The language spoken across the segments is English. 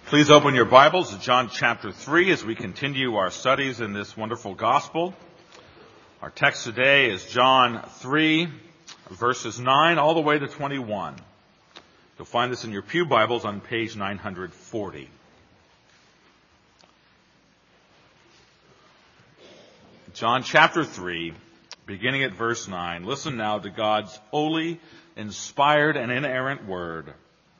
Please open your Bibles to John chapter 3 as we continue our studies in this wonderful gospel. Our text today is John 3, verses 9 all the way to 21. You'll find this in your pew Bibles on page 940. John chapter 3, beginning at verse 9. Listen now to God's holy, inspired, and inerrant word.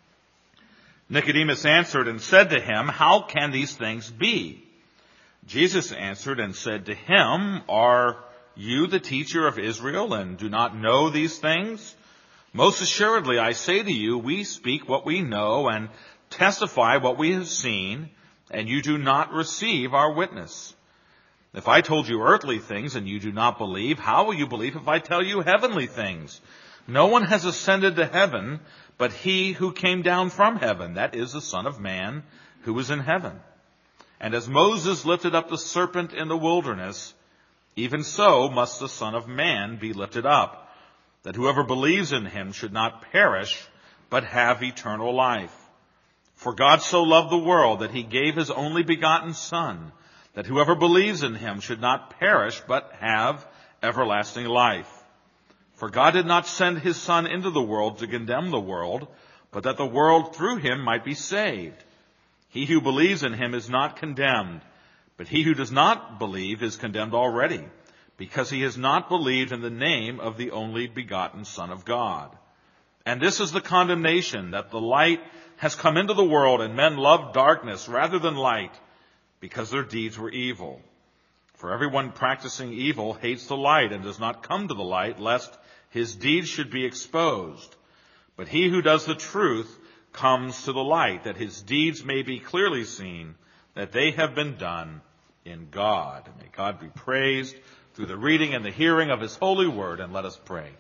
Nicodemus answered and said to him, "How can these things be?" Jesus answered and said to him, "Are you the teacher of Israel and do not know these things? Most assuredly, I say to you, we speak what we know and testify what we have seen, and you do not receive our witness. If I told you earthly things and you do not believe, how will you believe if I tell you heavenly things? No one has ascended to heaven but he who came down from heaven, that is the Son of Man who is in heaven. And as Moses lifted up the serpent in the wilderness, even so must the Son of Man be lifted up, that whoever believes in him should not perish, but have eternal life. For God so loved the world that he gave his only begotten Son, that whoever believes in him should not perish, but have everlasting life. For God did not send his Son into the world to condemn the world, but that the world through him might be saved. He who believes in him is not condemned, but he who does not believe is condemned already, because he has not believed in the name of the only begotten Son of God. And this is the condemnation, that the light has come into the world, and men love darkness rather than light, because their deeds were evil. For everyone practicing evil hates the light and does not come to the light, lest his deeds should be exposed. But he who does the truth comes to the light, that his deeds may be clearly seen, that they have been done in God. May God be praised through the reading and the hearing of his holy word, and let us pray.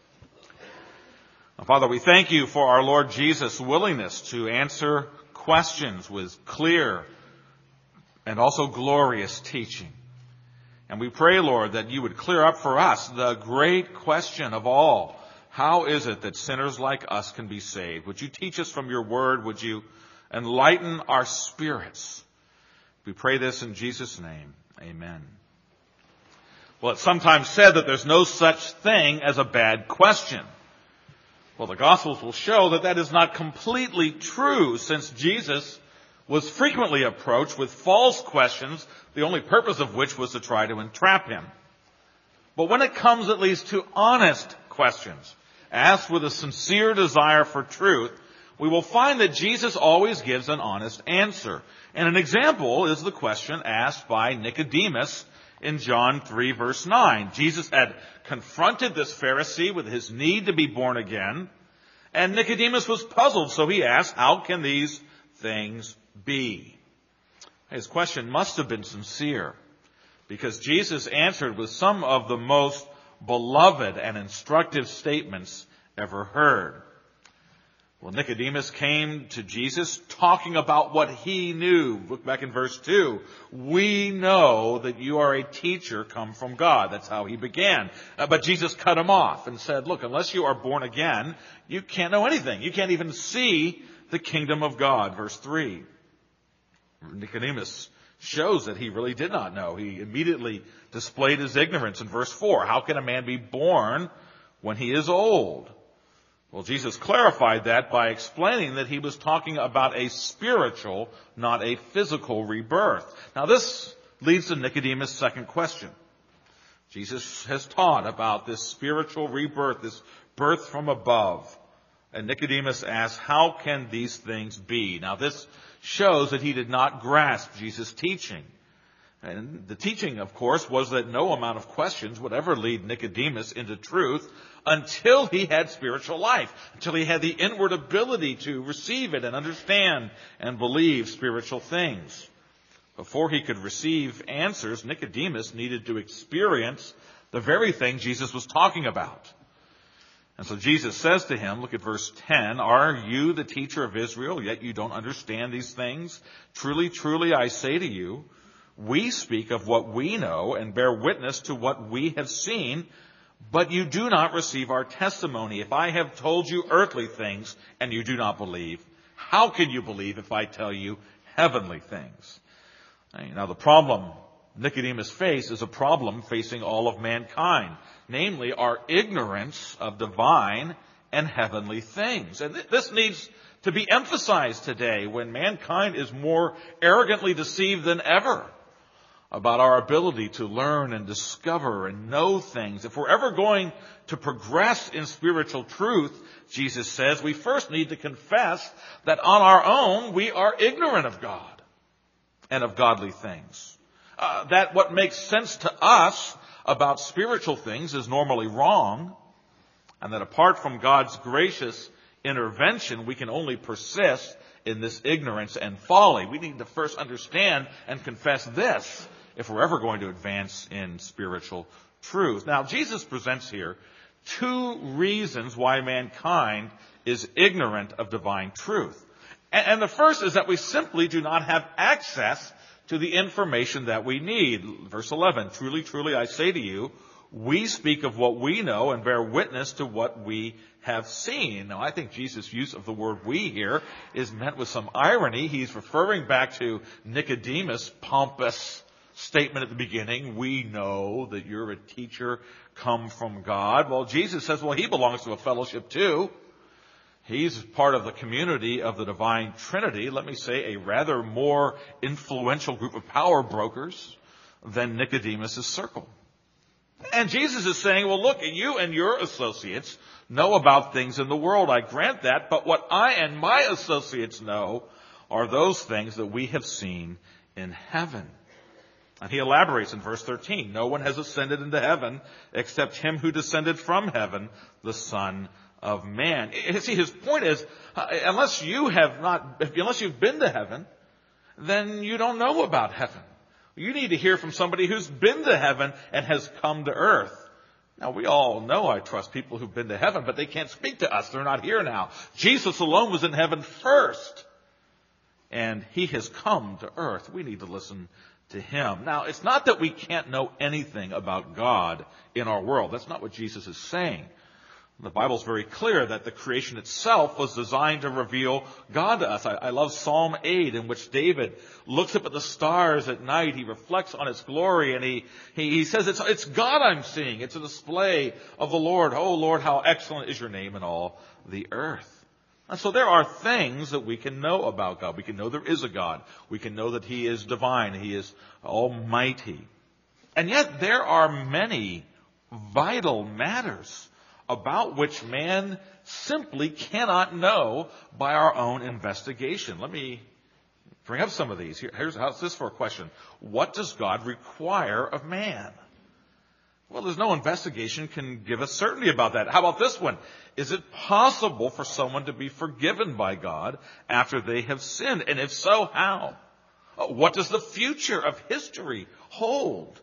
Now, Father, we thank you for our Lord Jesus' willingness to answer questions with clear and also glorious teaching. And we pray, Lord, that you would clear up for us the great question of all. How is it that sinners like us can be saved? Would you teach us from your word? Would you enlighten our spirits? We pray this in Jesus' name. Amen. Well, it's sometimes said that there's no such thing as a bad question. Well, the Gospels will show that that is not completely true, since Jesus was frequently approached with false questions, the only purpose of which was to try to entrap him. But when it comes at least to honest questions, asked with a sincere desire for truth, we will find that Jesus always gives an honest answer. And an example is the question asked by Nicodemus in John 3 verse 9. Jesus had confronted this Pharisee with his need to be born again, and Nicodemus was puzzled, so he asked, "How can these things be?" His question must have been sincere, because Jesus answered with some of the most beloved and instructive statements ever heard. Well, Nicodemus came to Jesus talking about what he knew. Look back in verse 2. "We know that you are a teacher come from God." That's how he began. But Jesus cut him off and said, "Look, unless you are born again, you can't know anything. You can't even see the kingdom of God." Verse 3. Nicodemus shows that he really did not know. He immediately displayed his ignorance in verse 4. How can a man be born when he is old? Well, Jesus clarified that by explaining that he was talking about a spiritual, not a physical rebirth. Now, this leads to Nicodemus' second question. Jesus has taught about this spiritual rebirth, this birth from above. And Nicodemus asks, "How can these things be?" Now, this shows that he did not grasp Jesus' teaching. And the teaching, of course, was that no amount of questions would ever lead Nicodemus into truth until he had spiritual life, until he had the inward ability to receive it and understand and believe spiritual things. Before he could receive answers, Nicodemus needed to experience the very thing Jesus was talking about. And so Jesus says to him, look at verse 10, "Are you the teacher of Israel, yet you don't understand these things? Truly, truly, I say to you, we speak of what we know and bear witness to what we have seen, but you do not receive our testimony. If I have told you earthly things and you do not believe, how can you believe if I tell you heavenly things. Now the problem Nicodemus faced is a problem facing all of mankind, namely our ignorance of divine and heavenly things. And this needs to be emphasized today when mankind is more arrogantly deceived than ever about our ability to learn and discover and know things. If we're ever going to progress in spiritual truth, Jesus says, we first need to confess that on our own we are ignorant of God and of godly things. That what makes sense to us about spiritual things is normally wrong, and that apart from God's gracious intervention, we can only persist in this ignorance and folly. We need to first understand and confess this if we're ever going to advance in spiritual truth. Now, Jesus presents here two reasons why mankind is ignorant of divine truth. And the first is that we simply do not have access to the information that we need. Verse 11, truly, truly, I say to you, we speak of what we know and bear witness to what we have seen. Now, I think Jesus' use of the word we here is meant with some irony. He's referring back to Nicodemus' pompous statement at the beginning, we know that you're a teacher come from God. Well, Jesus says, well, he belongs to a fellowship too. He's part of the community of the divine Trinity. Let me say, a rather more influential group of power brokers than Nicodemus' circle. And Jesus is saying, well, look, you and your associates know about things in the world. I grant that. But what I and my associates know are those things that we have seen in heaven. And he elaborates in verse 13, no one has ascended into heaven except him who descended from heaven, the Son of Man. See, his point is, unless you've been to heaven, then you don't know about heaven. You need to hear from somebody who's been to heaven and has come to earth. Now, we all know, I trust, people who've been to heaven, but they can't speak to us. They're not here now. Jesus alone was in heaven first, and he has come to earth. We need to listen to him. Now, it's not that we can't know anything about God in our world. That's not what Jesus is saying. The Bible's very clear that the creation itself was designed to reveal God to us. I love Psalm 8, in which David looks up at the stars at night. He reflects on its glory, and he says, it's God I'm seeing. It's a display of the Lord. Oh, Lord, how excellent is your name in all the earth. And so there are things that we can know about God. We can know there is a God. We can know that he is divine. He is almighty. And yet there are many vital matters about which man simply cannot know by our own investigation. Let me bring up some of these. How's this for a question? What does God require of man? Well, there's no investigation can give us certainty about that. How about this one? Is it possible for someone to be forgiven by God after they have sinned? And if so, how? What does the future of history hold?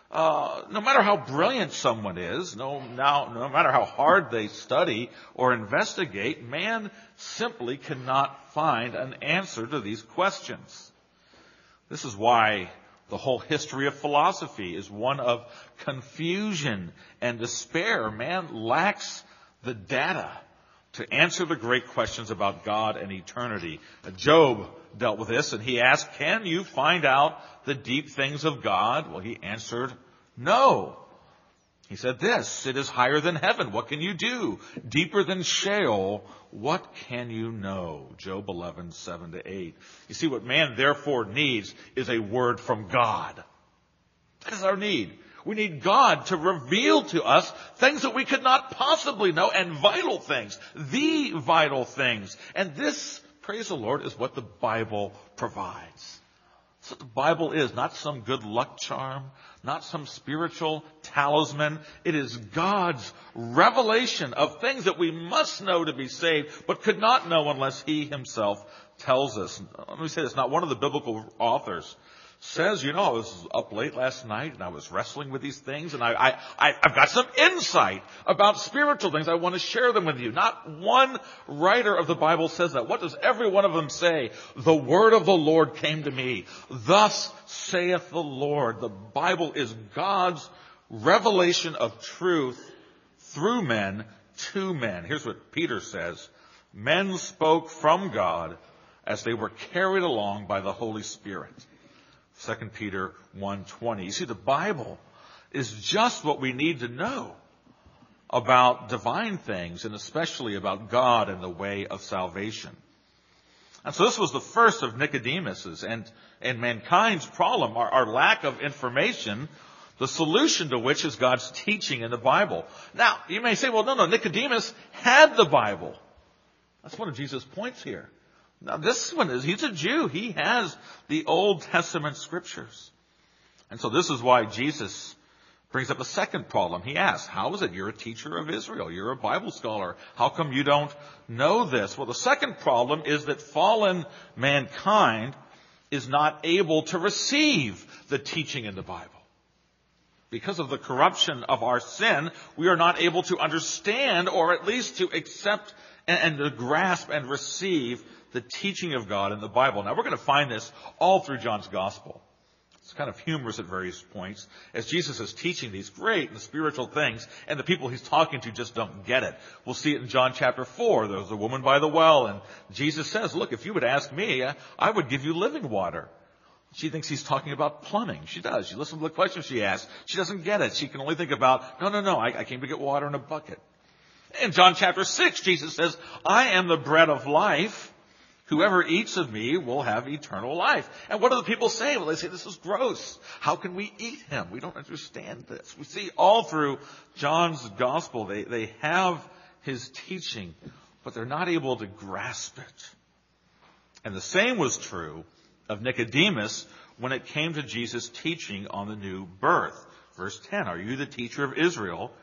No matter how brilliant someone is, no matter how hard they study or investigate, man simply cannot find an answer to these questions. This is why the whole history of philosophy is one of confusion and despair. Man lacks the data to answer the great questions about God and eternity. Job dealt with this, and he asked, can you find out the deep things of God? Well, he answered, no. He said this, it is higher than heaven. What can you do? Deeper than Sheol. What can you know? Job 11, 7-8. You see, what man therefore needs is a word from God. That is our need. We need God to reveal to us things that we could not possibly know, and vital things, the vital things. And this, praise the Lord, is what the Bible provides. That's what the Bible is, not some good luck charm, not some spiritual talisman. It is God's revelation of things that we must know to be saved, but could not know unless he himself tells us. Let me say this, not one of the biblical authors says, I was up late last night and I was wrestling with these things and I've got some insight about spiritual things. I want to share them with you. Not one writer of the Bible says that. What does every one of them say? The word of the Lord came to me. Thus saith the Lord. The Bible is God's revelation of truth through men to men. Here's what Peter says. Men spoke from God as they were carried along by the Holy Spirit. 2 Peter 1:20. You see, the Bible is just what we need to know about divine things, and especially about God and the way of salvation. And so this was the first of Nicodemus's and mankind's problem, our lack of information, the solution to which is God's teaching in the Bible. Now, you may say, well, no, Nicodemus had the Bible. That's one of Jesus' points here. Now, this one is, he's a Jew. He has the Old Testament scriptures. And so this is why Jesus brings up a second problem. He asks, how is it you're a teacher of Israel? You're a Bible scholar. How come you don't know this? Well, the second problem is that fallen mankind is not able to receive the teaching in the Bible. Because of the corruption of our sin, we are not able to understand, or at least to accept and to grasp and receive the teaching of God in the Bible. Now, we're going to find this all through John's Gospel. It's kind of humorous at various points as Jesus is teaching these great and spiritual things, and the people he's talking to just don't get it. We'll see it in John chapter 4. There's a woman by the well, and Jesus says, look, if you would ask me, I would give you living water. She thinks he's talking about plumbing. She does. She listens to the questions she asks. She doesn't get it. She can only think about, no, I came to get water in a bucket. In John chapter 6, Jesus says, I am the bread of life. Whoever eats of me will have eternal life. And what do the people say? Well, they say, this is gross. How can we eat him? We don't understand this. We see all through John's gospel, they have his teaching, but they're not able to grasp it. And the same was true of Nicodemus when it came to Jesus' teaching on the new birth. Verse 10, are you the teacher of Israel?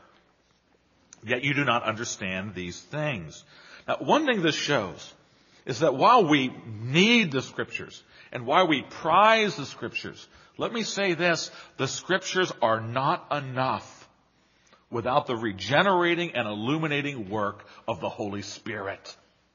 Yet you do not understand these things. Now, one thing this shows is that while we need the Scriptures and while we prize the Scriptures, let me say this, the Scriptures are not enough without the regenerating and illuminating work of the Holy Spirit.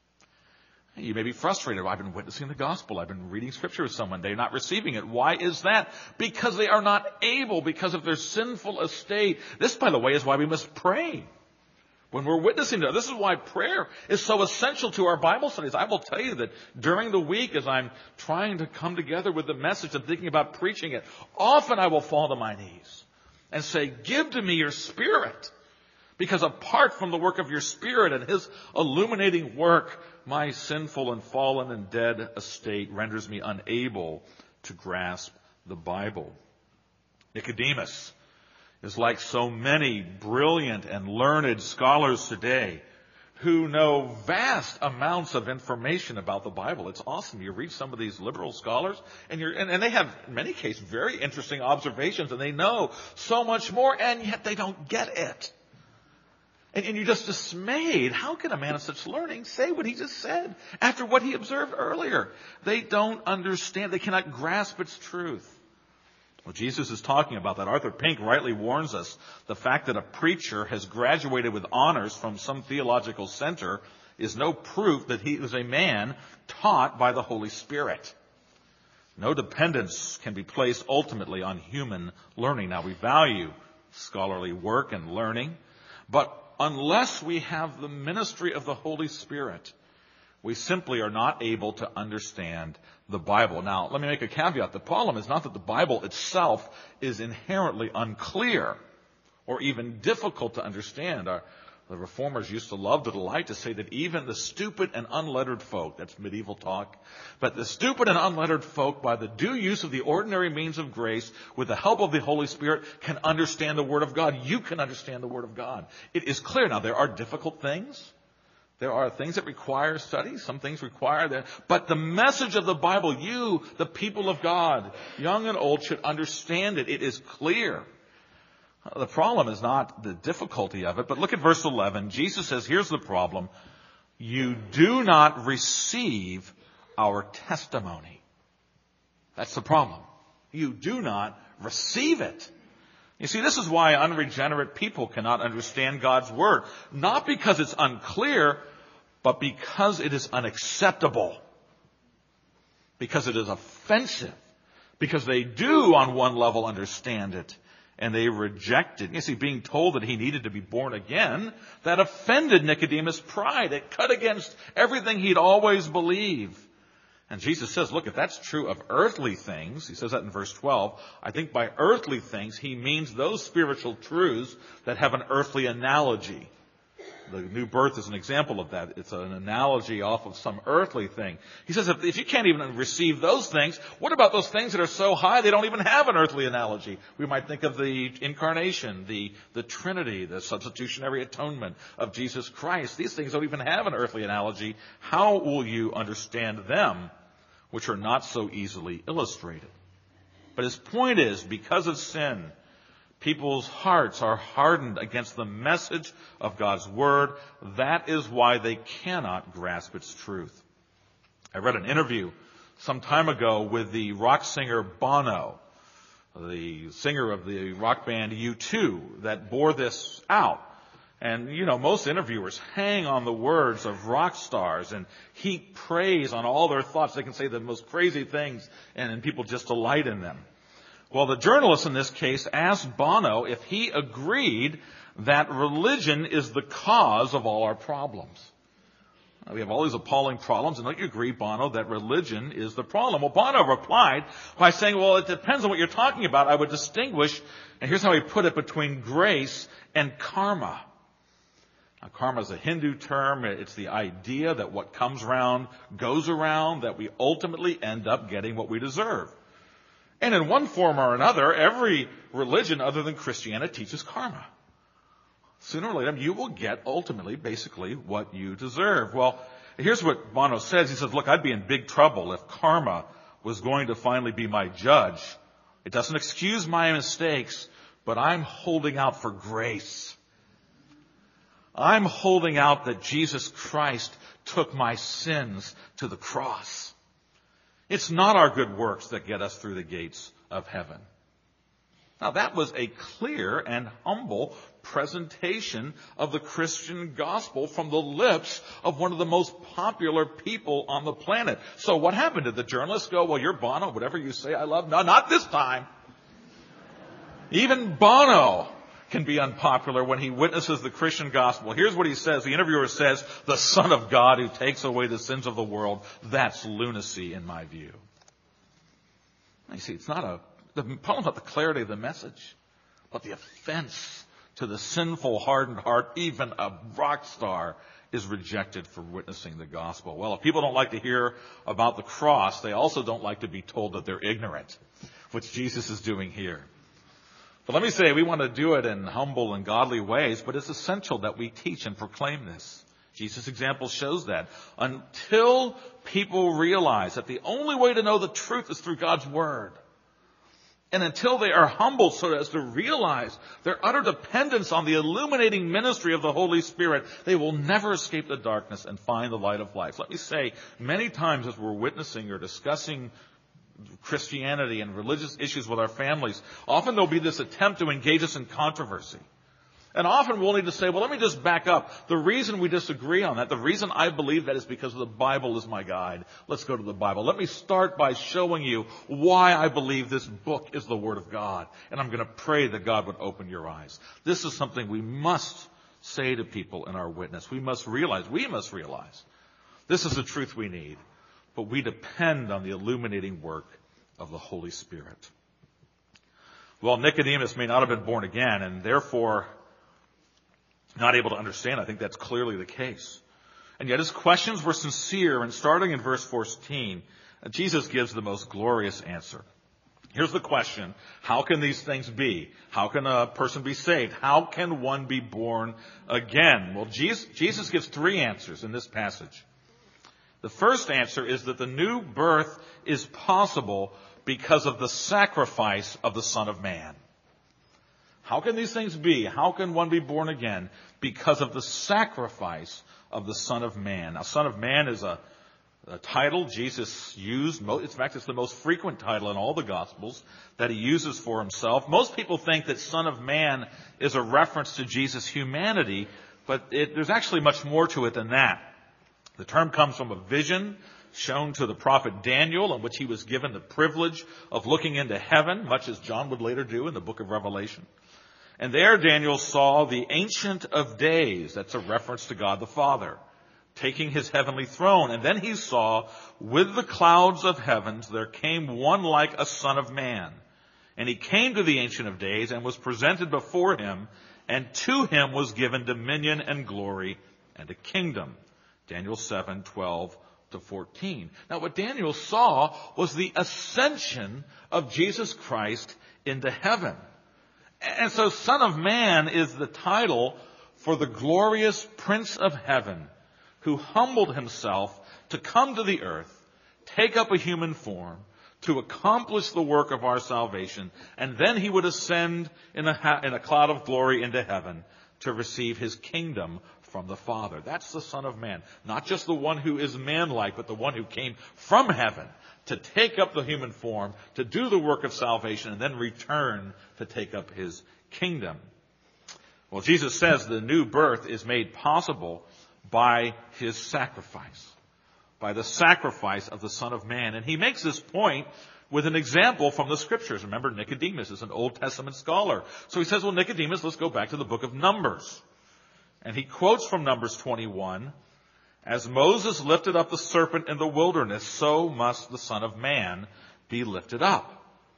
You may be frustrated. I've been witnessing the gospel. I've been reading Scripture with someone. They're not receiving it. Why is that? Because they are not able, because of their sinful estate. This, by the way, is why we must pray. When we're witnessing to, this is why prayer is so essential to our Bible studies. I will tell you that during the week, as I'm trying to come together with the message and thinking about preaching it, often I will fall to my knees and say, give to me your Spirit. Because apart from the work of your Spirit and his illuminating work, my sinful and fallen and dead estate renders me unable to grasp the Bible. Nicodemus is like so many brilliant and learned scholars today who know vast amounts of information about the Bible. It's awesome. You read some of these liberal scholars, and they have, in many cases, very interesting observations, and they know so much more, and yet they don't get it. And you're just dismayed. How can a man of such learning say what he just said after what he observed earlier? They don't understand. They cannot grasp its truth. Well, Jesus is talking about that. Arthur Pink rightly warns us the fact that a preacher has graduated with honors from some theological center is no proof that he is a man taught by the Holy Spirit. No dependence can be placed ultimately on human learning. Now, we value scholarly work and learning, but unless we have the ministry of the Holy Spirit, we simply are not able to understand the Bible. Now, let me make a caveat. The problem is not that the Bible itself is inherently unclear or even difficult to understand. The Reformers used to love to delight to say that even the stupid and unlettered folk, that's medieval talk, but the stupid and unlettered folk, by the due use of the ordinary means of grace, with the help of the Holy Spirit, can understand the Word of God. You can understand the Word of God. It is clear. Now, there are difficult things. There are things that require study. Some things require that. But the message of the Bible, you, the people of God, young and old, should understand it. It is clear. The problem is not the difficulty of it, but look at verse 11. Jesus says, here's the problem. You do not receive our testimony. That's the problem. You do not receive it. You see, this is why unregenerate people cannot understand God's Word. Not because it's unclear, but because it is unacceptable. Because it is offensive. Because they do, on one level, understand it, and they reject it. You see, being told that he needed to be born again, that offended Nicodemus' pride. It cut against everything he'd always believed. And Jesus says, look, if that's true of earthly things, he says that in verse 12, I think by earthly things he means those spiritual truths that have an earthly analogy. The new birth is an example of that. It's an analogy off of some earthly thing. He says, if you can't even receive those things, what about those things that are so high they don't even have an earthly analogy? We might think of the incarnation, the Trinity, the substitutionary atonement of Jesus Christ. These things don't even have an earthly analogy. How will you understand them, which are not so easily illustrated? But his point is, because of sin, people's hearts are hardened against the message of God's word. That is why they cannot grasp its truth. I read an interview some time ago with the rock singer Bono, the singer of the rock band U2, that bore this out. And, most interviewers hang on the words of rock stars and heap praise on all their thoughts. They can say the most crazy things and people just delight in them. Well, the journalist in this case asked Bono if he agreed that religion is the cause of all our problems. We have all these appalling problems, and don't you agree, Bono, that religion is the problem? Well, Bono replied by saying, well, it depends on what you're talking about. I would distinguish, and here's how he put it, between grace and karma. Now, karma is a Hindu term. It's the idea that what comes around goes around, that we ultimately end up getting what we deserve. And in one form or another, every religion other than Christianity teaches karma. Sooner or later, you will get ultimately, basically, what you deserve. Well, here's what Bono says. He says, look, I'd be in big trouble if karma was going to finally be my judge. It doesn't excuse my mistakes, but I'm holding out for grace. I'm holding out that Jesus Christ took my sins to the cross. It's not our good works that get us through the gates of heaven. Now, that was a clear and humble presentation of the Christian gospel from the lips of one of the most popular people on the planet. So what happened? Did the journalists go, well, you're Bono, whatever you say I love? No, not this time. Even Bono can be unpopular when he witnesses the Christian gospel. Here's what he says. The interviewer says, the Son of God who takes away the sins of the world, that's lunacy in my view. You see, the problem's not the clarity of the message, but the offense to the sinful, hardened heart. Even a rock star is rejected for witnessing the gospel. Well, if people don't like to hear about the cross, they also don't like to be told that they're ignorant, which Jesus is doing here. But let me say, we want to do it in humble and godly ways, but it's essential that we teach and proclaim this. Jesus' example shows that. Until people realize that the only way to know the truth is through God's word, and until they are humble so as to realize their utter dependence on the illuminating ministry of the Holy Spirit, they will never escape the darkness and find the light of life. Let me say, many times as we're witnessing or discussing Christianity and religious issues with our families, often there'll be this attempt to engage us in controversy. And often we'll need to say, well, let me just back up. The reason we disagree on that, the reason I believe that is because the Bible is my guide. Let's go to the Bible. Let me start by showing you why I believe this book is the Word of God. And I'm going to pray that God would open your eyes. This is something we must say to people in our witness. We must realize this is the truth we need. But we depend on the illuminating work of the Holy Spirit. Well, Nicodemus may not have been born again and therefore not able to understand. I think that's clearly the case. And yet his questions were sincere, and starting in verse 14, Jesus gives the most glorious answer. Here's the question: how can these things be? How can a person be saved? How can one be born again? Well, Jesus gives three answers in this passage. The first answer is that the new birth is possible because of the sacrifice of the Son of Man. How can these things be? How can one be born again? Because of the sacrifice of the Son of Man. Now, Son of Man is a title Jesus used. In fact, it's the most frequent title in all the Gospels that he uses for himself. Most people think that Son of Man is a reference to Jesus' humanity, but there's actually much more to it than that. The term comes from a vision shown to the prophet Daniel, in which he was given the privilege of looking into heaven, much as John would later do in the book of Revelation. And there Daniel saw the Ancient of Days. That's a reference to God the Father. taking his heavenly throne. And then he saw, with the clouds of heavens, there came one like a son of man. And he came to the Ancient of Days and was presented before him, and to him was given dominion and glory and a kingdom. Daniel 7:12-14. Now what Daniel saw was the ascension of Jesus Christ into heaven. And so Son of Man is the title for the glorious Prince of Heaven, who humbled himself to come to the earth, take up a human form, to accomplish the work of our salvation, and then he would ascend in a cloud of glory into heaven to receive his kingdom from the Father. That's the Son of Man. Not just the one who is man-like, but the one who came from heaven to take up the human form, to do the work of salvation, and then return to take up his kingdom. Well, Jesus says the new birth is made possible by his sacrifice, by the sacrifice of the Son of Man. And he makes this point with an example from the Scriptures. Remember, Nicodemus is an Old Testament scholar. So he says, well, Nicodemus, let's go back to the book of Numbers. And he quotes from Numbers 21, as Moses lifted up the serpent in the wilderness, so must the Son of Man be lifted up.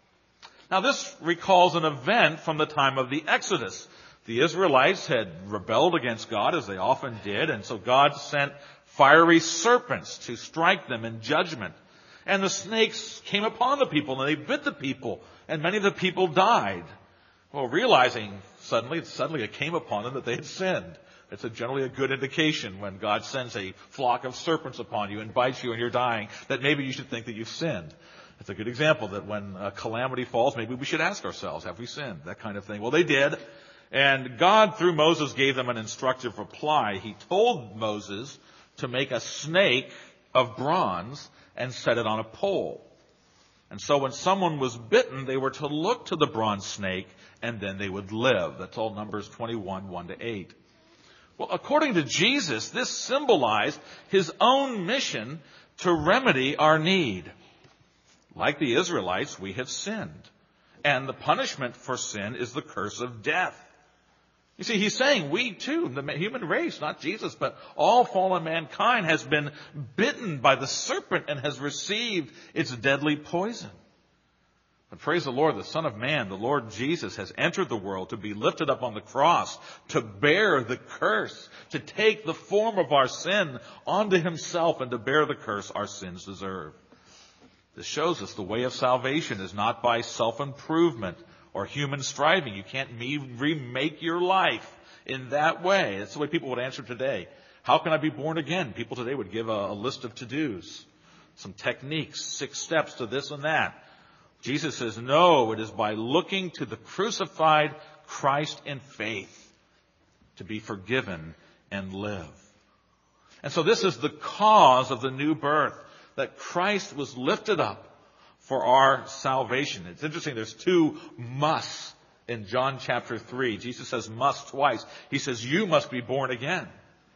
Now this recalls an event from the time of the Exodus. The Israelites had rebelled against God, as they often did, and so God sent fiery serpents to strike them in judgment. And the snakes came upon the people, and they bit the people, and many of the people died. Well, realizing suddenly it came upon them that they had sinned. It's generally a good indication when God sends a flock of serpents upon you and bites you and you're dying, that maybe you should think that you've sinned. It's a good example that when a calamity falls, maybe we should ask ourselves, have we sinned? That kind of thing. Well, they did. And God, through Moses, gave them an instructive reply. He told Moses to make a snake of bronze and set it on a pole. And so when someone was bitten, they were to look to the bronze snake and then they would live. That's all Numbers 21, 1-8. Well, according to Jesus, this symbolized his own mission to remedy our need. Like the Israelites, we have sinned. And the punishment for sin is the curse of death. You see, he's saying we too, the human race, not Jesus, but all fallen mankind has been bitten by the serpent and has received its deadly poison. But praise the Lord, the Son of Man, the Lord Jesus, has entered the world to be lifted up on the cross, to bear the curse, to take the form of our sin onto himself and to bear the curse our sins deserve. This shows us the way of salvation is not by self-improvement or human striving. You can't remake your life in that way. That's the way people would answer today. How can I be born again? People today would give a list of to-dos, some techniques, 6 steps to this and that. Jesus says, no, it is by looking to the crucified Christ in faith to be forgiven and live. And so this is the cause of the new birth, that Christ was lifted up for our salvation. It's interesting, there's 2 musts in John chapter 3. Jesus says must twice. He says you must be born again.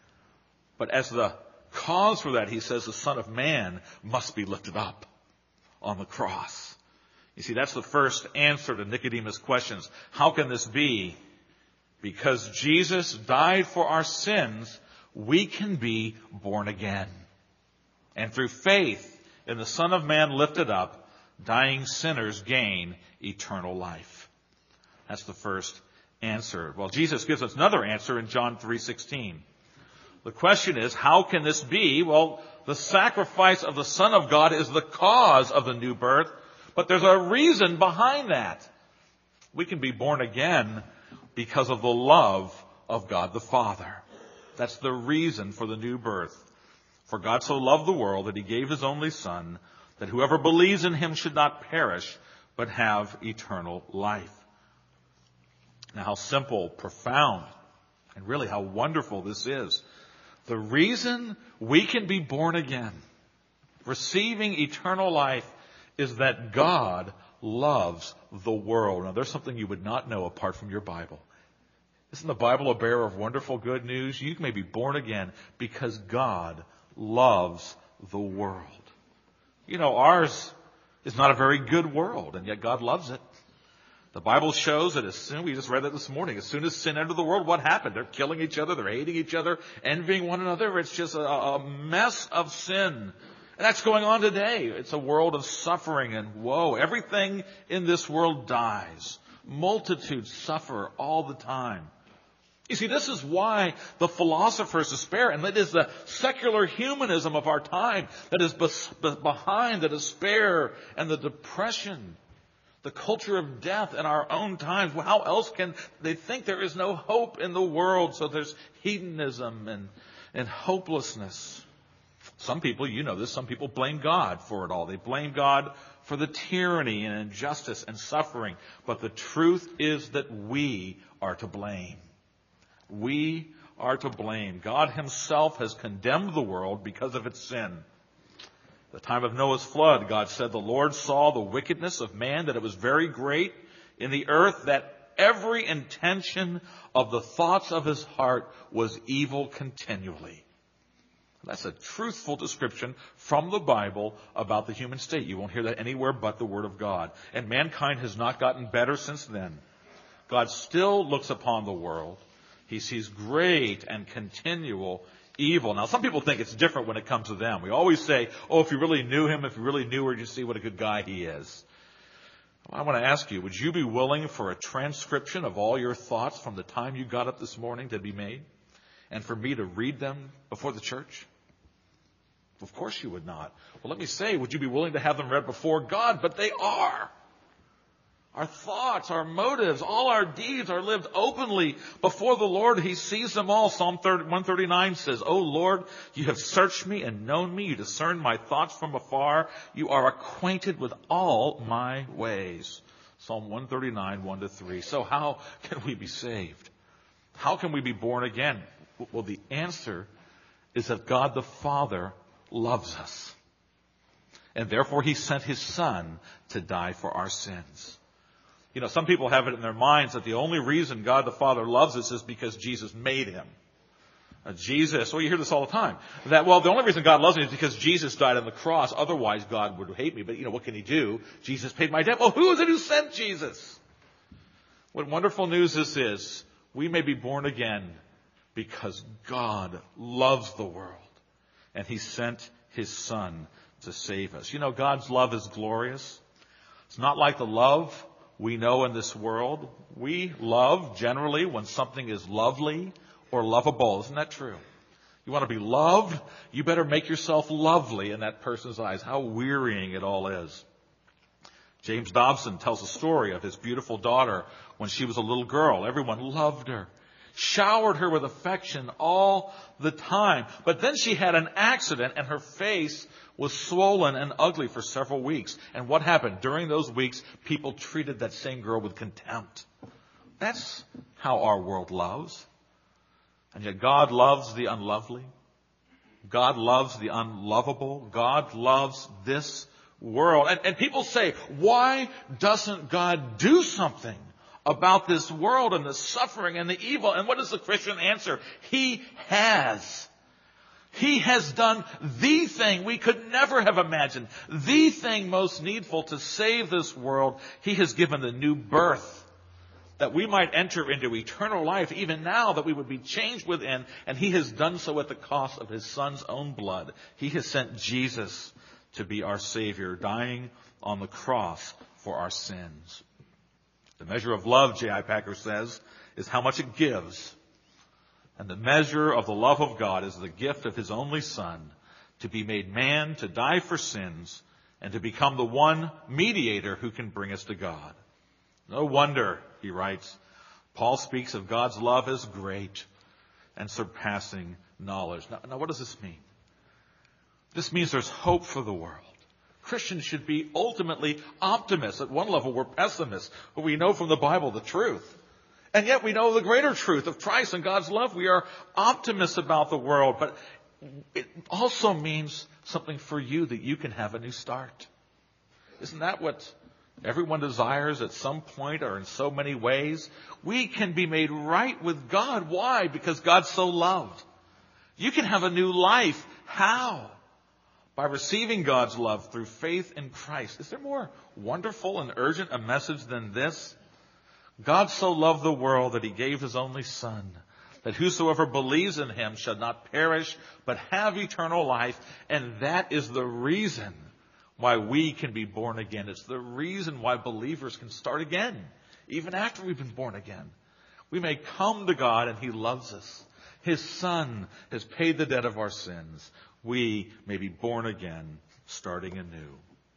But as the cause for that, he says the Son of Man must be lifted up on the cross. You see, that's the first answer to Nicodemus' questions. How can this be? Because Jesus died for our sins, we can be born again. And through faith in the Son of Man lifted up, dying sinners gain eternal life. That's the first answer. Well, Jesus gives us another answer in John 3:16. The question is, how can this be? Well, the sacrifice of the Son of God is the cause of the new birth, but there's a reason behind that. We can be born again because of the love of God the Father. That's the reason for the new birth. For God so loved the world that he gave his only Son, that whoever believes in him should not perish, but have eternal life. Now, how simple, profound, and really how wonderful this is. The reason we can be born again, receiving eternal life, is that God loves the world. Now, there's something you would not know apart from your Bible. Isn't the Bible a bearer of wonderful good news? You may be born again because God loves the world. You know, ours is not a very good world, and yet God loves it. The Bible shows that as soon, we just read that this morning, as soon as sin entered the world, what happened? They're killing each other, they're hating each other, envying one another. It's just a mess of sin. And that's going on today. It's a world of suffering and woe. Everything in this world dies. Multitudes suffer all the time. You see, this is why the philosophers despair, and it is the secular humanism of our time that is behind the despair and the depression, the culture of death in our own times. Well, how else can they think there is no hope in the world? So there's hedonism and hopelessness. Some people, you know this, some people blame God for it all. They blame God for the tyranny and injustice and suffering. But the truth is that we are to blame. We are to blame. God himself has condemned the world because of its sin. At the time of Noah's flood, God said, "The Lord saw the wickedness of man, that it was very great in the earth, that every intention of the thoughts of his heart was evil continually." That's a truthful description from the Bible about the human state. You won't hear that anywhere but the Word of God. And mankind has not gotten better since then. God still looks upon the world. He sees great and continual evil. Now, some people think it's different when it comes to them. We always say, oh, if you really knew him, if you really knew her, you see what a good guy he is. Well, I want to ask you, would you be willing for a transcription of all your thoughts from the time you got up this morning to be made? And for me to read them before the church? Of course you would not. Well, let me say, would you be willing to have them read before God? But they are. Our thoughts, our motives, all our deeds are lived openly before the Lord. He sees them all. Psalm 139 says, "O Lord, you have searched me and known me. You discern my thoughts from afar. You are acquainted with all my ways." Psalm 139, 1-3. So how can we be saved? How can we be born again? Well, the answer is that God the Father loves us. And therefore he sent his Son to die for our sins. You know, some people have it in their minds that the only reason God the Father loves us is because Jesus made him. Jesus, well, you hear this all the time. That, well, the only reason God loves me is because Jesus died on the cross. Otherwise, God would hate me. But, you know, what can he do? Jesus paid my debt. Well, who is it who sent Jesus? What wonderful news this is. We may be born again because God loves the world. And he sent his Son to save us. You know, God's love is glorious. It's not like the love we know in this world. We love generally when something is lovely or lovable. Isn't that true? You want to be loved? You better make yourself lovely in that person's eyes. How wearying it all is. James Dobson tells a story of his beautiful daughter when she was a little girl. Everyone loved her, showered her with affection all the time. But then she had an accident and her face was swollen and ugly for several weeks. And what happened? During those weeks, people treated that same girl with contempt. That's how our world loves. And yet God loves the unlovely. God loves the unlovable. God loves this world. And people say, why doesn't God do something about this world and the suffering and the evil? And what is the Christian answer? He has. He has done the thing we could never have imagined, the thing most needful to save this world. He has given the new birth that we might enter into eternal life, even now, that we would be changed within. And he has done so at the cost of his Son's own blood. He has sent Jesus to be our Savior, dying on the cross for our sins. The measure of love, J.I. Packer says, is how much it gives. And the measure of the love of God is the gift of his only Son to be made man, to die for sins, and to become the one mediator who can bring us to God. No wonder, he writes, Paul speaks of God's love as great and surpassing knowledge. Now what does this mean? This means there's hope for the world. Christians should be ultimately optimists. At one level, we're pessimists, but we know from the Bible the truth. And yet we know the greater truth of Christ and God's love. We are optimists about the world, but it also means something for you, that you can have a new start. Isn't that what everyone desires at some point or in so many ways? We can be made right with God. Why? Because God so loved. You can have a new life. How? By receiving God's love through faith in Christ. Is there more wonderful and urgent a message than this? God so loved the world that he gave his only Son, that whosoever believes in him shall not perish, but have eternal life. And that is the reason why we can be born again. It's the reason why believers can start again, even after we've been born again. We may come to God and he loves us. His Son has paid the debt of our sins. We may be born again, starting anew.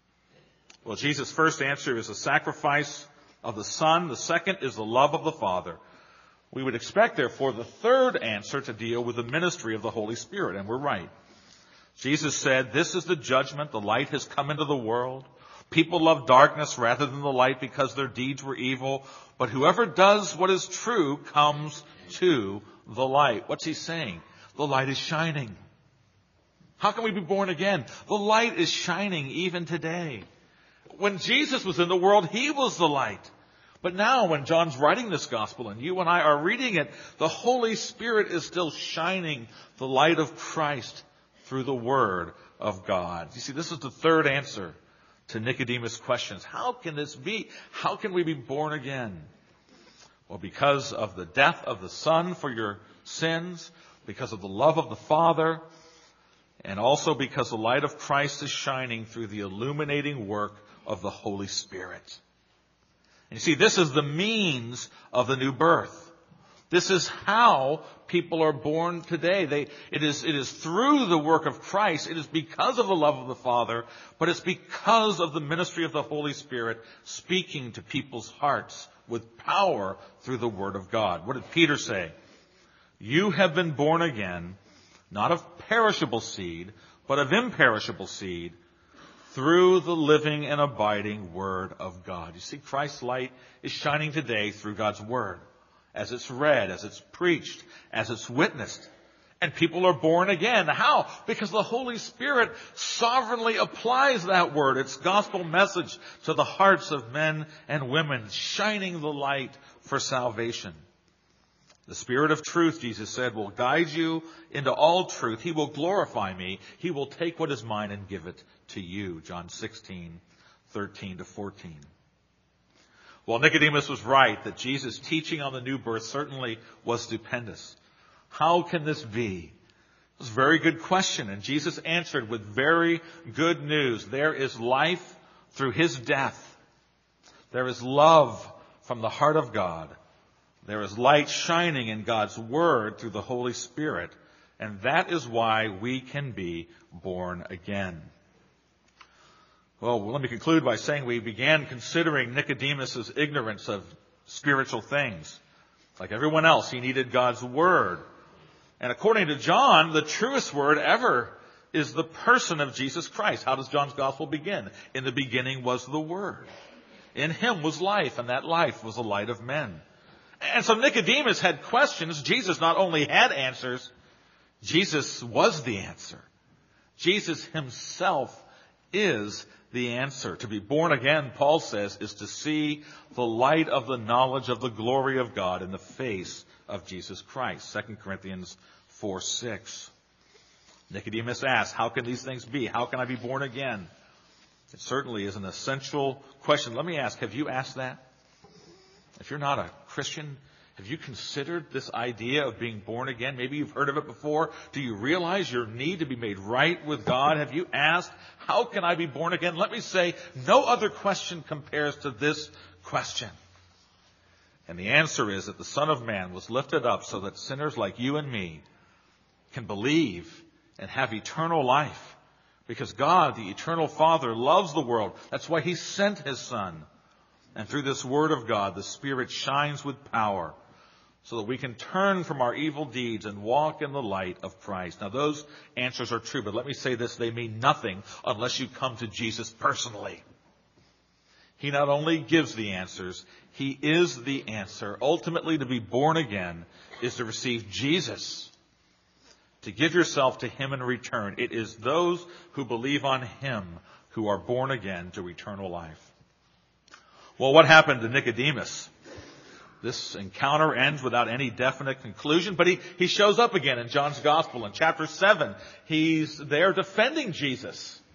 Well, Jesus' first answer is the sacrifice of the Son. The second is the love of the Father. We would expect, therefore, the third answer to deal with the ministry of the Holy Spirit, and we're right. Jesus said, "This is the judgment. The light has come into the world. People love darkness rather than the light because their deeds were evil. But whoever does what is true comes to the light." What's he saying? The light is shining. How can we be born again? The light is shining even today. When Jesus was in the world, he was the light. But now when John's writing this gospel and you and I are reading it, the Holy Spirit is still shining the light of Christ through the Word of God. You see, this is the third answer to Nicodemus' questions. How can this be? How can we be born again? Well, because of the death of the Son for your sins, because of the love of the Father, and also because the light of Christ is shining through the illuminating work of the Holy Spirit. And you see, this is the means of the new birth. This is how people are born today. It is through the work of Christ. It is because of the love of the Father, but it's because of the ministry of the Holy Spirit speaking to people's hearts with power through the Word of God. What did Peter say? "You have been born again, not of perishable seed, but of imperishable seed, through the living and abiding Word of God." You see, Christ's light is shining today through God's Word, as it's read, as it's preached, as it's witnessed. And people are born again. How? Because the Holy Spirit sovereignly applies that Word, its gospel message, to the hearts of men and women, shining the light for salvation. The Spirit of truth, Jesus said, will guide you into all truth. He will glorify me. He will take what is mine and give it to you. John 16:13-14. Well, Nicodemus was right that Jesus' teaching on the new birth certainly was stupendous. How can this be? It was a very good question, and Jesus answered with very good news. There is life through his death. There is love from the heart of God. There is light shining in God's Word through the Holy Spirit, and that is why we can be born again. Well, let me conclude by saying we began considering Nicodemus' ignorance of spiritual things. Like everyone else, he needed God's Word. And according to John, the truest word ever is the person of Jesus Christ. How does John's Gospel begin? In the beginning was the Word. In him was life, and that life was the light of men. And so Nicodemus had questions. Jesus not only had answers, Jesus was the answer. Jesus himself is the answer. To be born again, Paul says, is to see the light of the knowledge of the glory of God in the face of Jesus Christ. 2 Corinthians 4:6. Nicodemus asked, how can these things be? How can I be born again? It certainly is an essential question. Let me ask, have you asked that? If you're not a Christian, have you considered this idea of being born again? Maybe you've heard of it before. Do you realize your need to be made right with God? Have you asked, how can I be born again? Let me say, no other question compares to this question. And the answer is that the Son of Man was lifted up so that sinners like you and me can believe and have eternal life. Because God, the eternal Father, loves the world. That's why he sent his Son. And through this Word of God, the Spirit shines with power so that we can turn from our evil deeds and walk in the light of Christ. Now, those answers are true, but let me say this, they mean nothing unless you come to Jesus personally. He not only gives the answers, he is the answer. Ultimately, to be born again is to receive Jesus, to give yourself to him in return. It is those who believe on him who are born again to eternal life. Well, what happened to Nicodemus? This encounter ends without any definite conclusion, but he shows up again in John's Gospel. In chapter 7, he's there defending Jesus.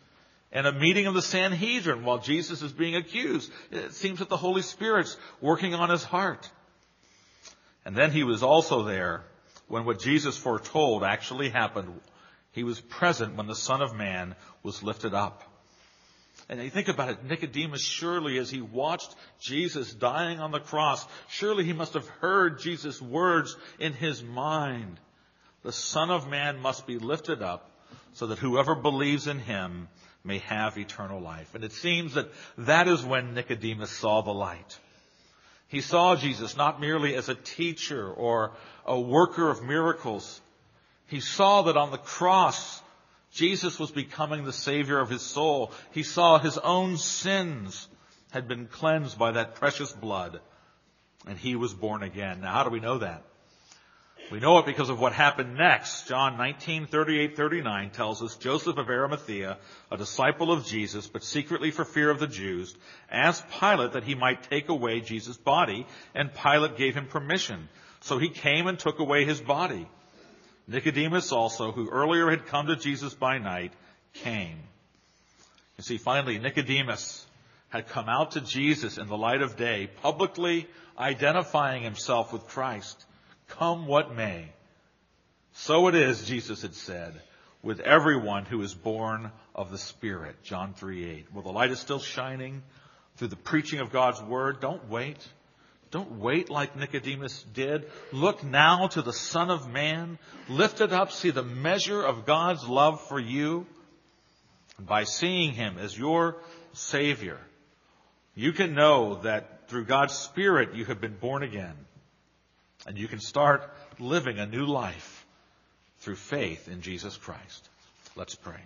in a meeting of the Sanhedrin while Jesus is being accused. It seems that the Holy Spirit's working on his heart. And then he was also there when what Jesus foretold actually happened. He was present when the Son of Man was lifted up. And you think about it, Nicodemus, surely as he watched Jesus dying on the cross, surely he must have heard Jesus' words in his mind. The Son of Man must be lifted up so that whoever believes in him may have eternal life. And it seems that that is when Nicodemus saw the light. He saw Jesus not merely as a teacher or a worker of miracles. He saw that on the cross, Jesus was becoming the Savior of his soul. He saw his own sins had been cleansed by that precious blood, and he was born again. Now, how do we know that? We know it because of what happened next. John 19:38-39 tells us, Joseph of Arimathea, a disciple of Jesus, but secretly for fear of the Jews, asked Pilate that he might take away Jesus' body, and Pilate gave him permission. So he came and took away his body. Nicodemus also, who earlier had come to Jesus by night, came. You see, finally, Nicodemus had come out to Jesus in the light of day, publicly identifying himself with Christ. Come what may. So it is, Jesus had said, with everyone who is born of the Spirit. John 3:8. Well, the light is still shining through the preaching of God's word. Don't wait. Don't wait like Nicodemus did. Look now to the Son of Man. Lift it up. See the measure of God's love for you. And by seeing him as your Savior, you can know that through God's Spirit you have been born again. And you can start living a new life through faith in Jesus Christ. Let's pray.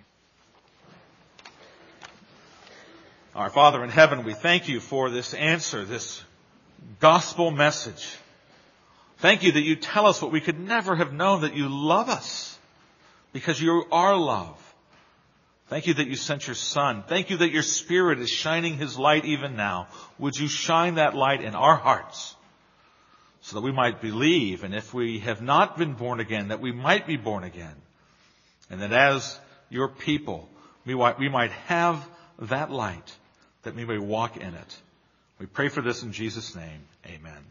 Our Father in heaven, we thank you for this answer, this gospel message. Thank you that you tell us what we could never have known, that you love us because you are love. Thank you that you sent your Son. Thank you that your Spirit is shining his light even now. Would you shine that light in our hearts so that we might believe, and if we have not been born again, that we might be born again, and that as your people, we might have that light, that we may walk in it. We pray for this in Jesus' name. Amen.